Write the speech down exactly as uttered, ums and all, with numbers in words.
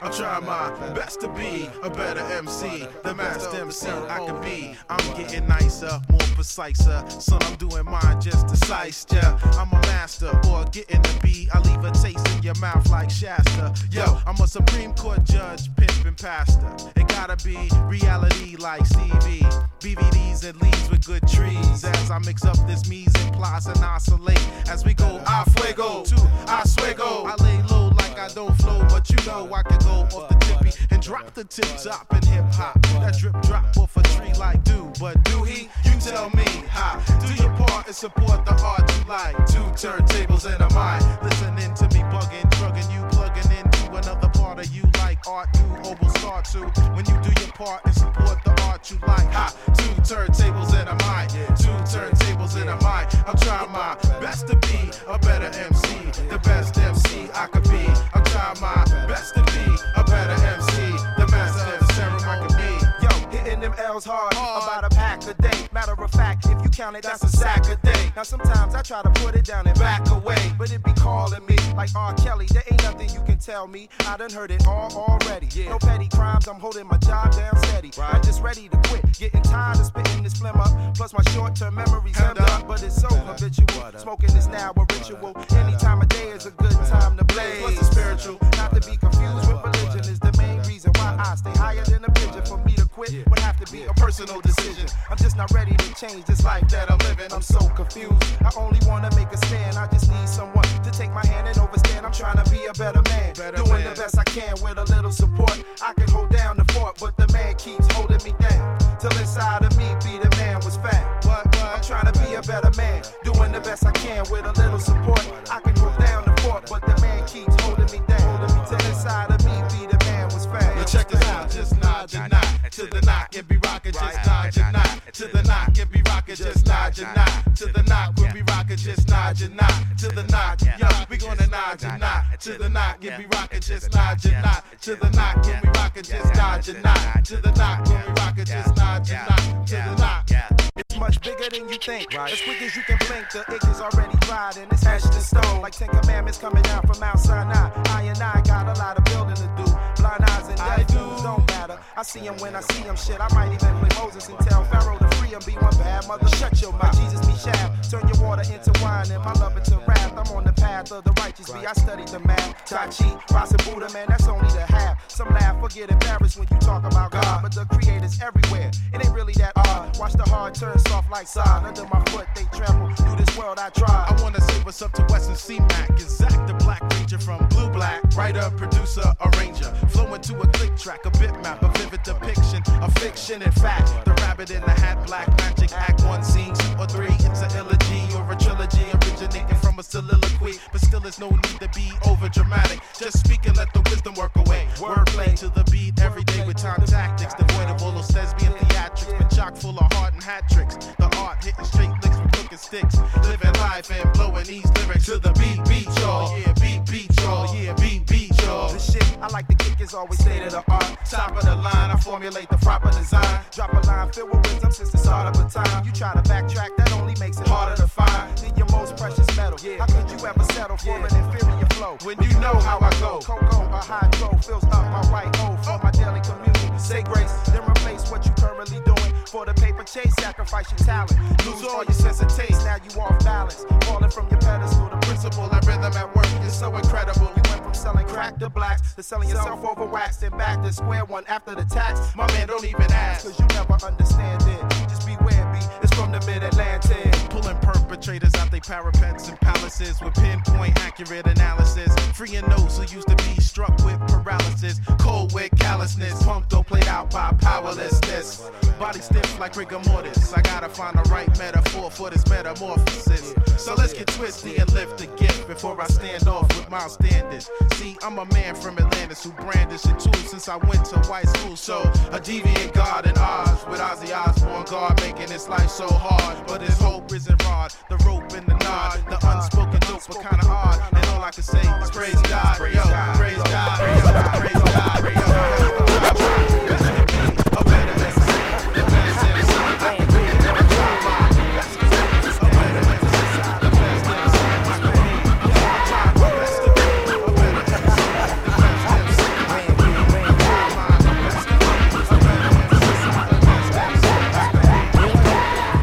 I'm trying my best to be a better M C, the master M C I can be. I'm getting nicer, more preciser, son, I'm doing mine just to slice, yeah. I'm a master, or getting the B, I leave a taste in your mouth like Shasta. Yo, I'm a Supreme Court judge, pimpin' pastor. It gotta be reality like Stevie. B V Ds and leaves with good trees. As I mix up this mise en place and oscillate, as we go, I fuego to I swego. I lay low like I don't flow, but you know I can go off the tippy and drop the tip top in hip hop. That drip drop off a tree like do, but do he? You tell me, ha. Do your part and support the art you like. Two turntables and a mic, listening to me bugging, drugging you, plugging into another part of you like art do or will start to. When you do your part and support the art you like, ha. Two turntables and a mic, two turntables and a mic. I'm trying my best to be a better M C, the best M C I could be. I'm trying my best to be a better M C, the master of serum I could be. Yo, hitting them L's hard, hard, about a pack a day. Matter of fact, if you count it, that's a sack a day. Now sometimes I try to put it down and back away, but it be calling me like R. Kelly. There ain't nothing you can tell me. I done heard it all already. Yeah. No petty crimes, I'm holding my job down steady. Right. I'm just ready to quit, getting tired of spitting this phlegm up. Plus my short-term memory's hemmed up, but it's so habitual. Smoking is now a ritual. Any time of day is a good time to blaze. Plus it's spiritual, not to be confused with religion is the main reason why I stay higher than a pigeon. For me to quit would have to be a personal decision. I'm just not ready to change this life that I'm living. I'm so confused. I only wanna make a stand. I just need someone to take my hand and overstand. I'm trying to be a better man, better doing man. The best I can with a little support. I can hold down the fort, but the man keeps holding me down. Till inside of me be the man was fat. But, but I'm trying to be a better man, doing the best I can with a little support. I can hold down the fort, but the man keeps holding me down. Till inside of me be the man was fat. Now check this out, just nod your knot to the knock and be rockin', just nod your knot to the knock and be rockin', just nod your knot to the knock when we rockin', just nod your knot to the knock. Yo, we gonna nod your knot to the knock and be rockin', just nod your knot to the knock when we rockin', just nod your knot to the knock when we rockin', just nod your knot to the knock. It's much bigger than you think. Right. As quick as you can blink, the ink is already dried and it's etched in stone. Like Ten Commandments coming down from Mount Sinai. I and I got a lot of building to do. Blind eyes and deaf dudes don't matter. I see him when I see him. Shit, I might even play Moses and tell Pharaoh to free him. Be one bad mother. Shut your mouth. Jesus be shaft. Turn your water into wine and my love into wrath. I'm on the path of the righteous. Be I studied the math. Tai Chi, Rasa Buddha, man, that's only the half. Some laugh or get embarrassed when you talk about God, but the creator's everywhere. It ain't really that odd. Watch the hard turn soft like sod. Under my foot they tremble. Through this world I try. I wanna say what's up to Weston C. Mac. It's Zach the Black Ranger from Blue Black. Writer, producer, arranger. Flowing to a click track, a bitmap, a vivid depiction, a fiction. In fact, the rabbit in the hat, black magic, act one, scene two or three. It's an elegy or a trilogy originating from a soliloquy. But still there's no need to be over dramatic. Just speak and let the wisdom work away. Wordplay to the beat every day with time tactics. Devoid of all those thespian theatrics, but chock full of heart and hat tricks. The art hitting straight licks with cooking sticks. Living life and blowing these lyrics to the beat, beat, y'all. Yeah, beat, beat, y'all. Yeah, beat, beat, y'all. The shit I like to kick is always state of the art. Top of the line, I formulate the proper design. Drop a line filled with wisdom since the start of a time. You try to backtrack, that only makes it harder to find. Then your most precious metal. How could you ever settle for an inferior flow? When you know how I go. Cocoa, a hydro fills up my right hole for my daily communion. Say grace, then replace what you currently doing. For the paper chase, sacrifice your talent. Lose all your sense of taste, now you off balance. Falling from your pedestal, the principle and rhythm at work is so incredible. You went from selling crack to blacks to selling yourself over wax and back to square one after the tax. My man, don't even ask, cause you never understand it. Just beware, B, it's from the mid-Atlantic. Pulling perpetrators out they parapets and palaces with pinpoint accurate analysis. Freeing those who used to be struck with paralysis. Cold with callousness, punked or played out by powerlessness. Body stiff like rigor mortis. I gotta find the right metaphor for this metamorphosis. So let's get twisty and lift the gift before I stand off with my standards. See, I'm a man from Atlantis who brandish a tool since I went to white school. So a deviant God in Oz with Ozzy Osbourne, God making this life so hard. But his hope isn't rod, the rope and the nod, the unspoken dope but kinda hard. And all I can say is praise God, yo, praise God, praise God, praise God.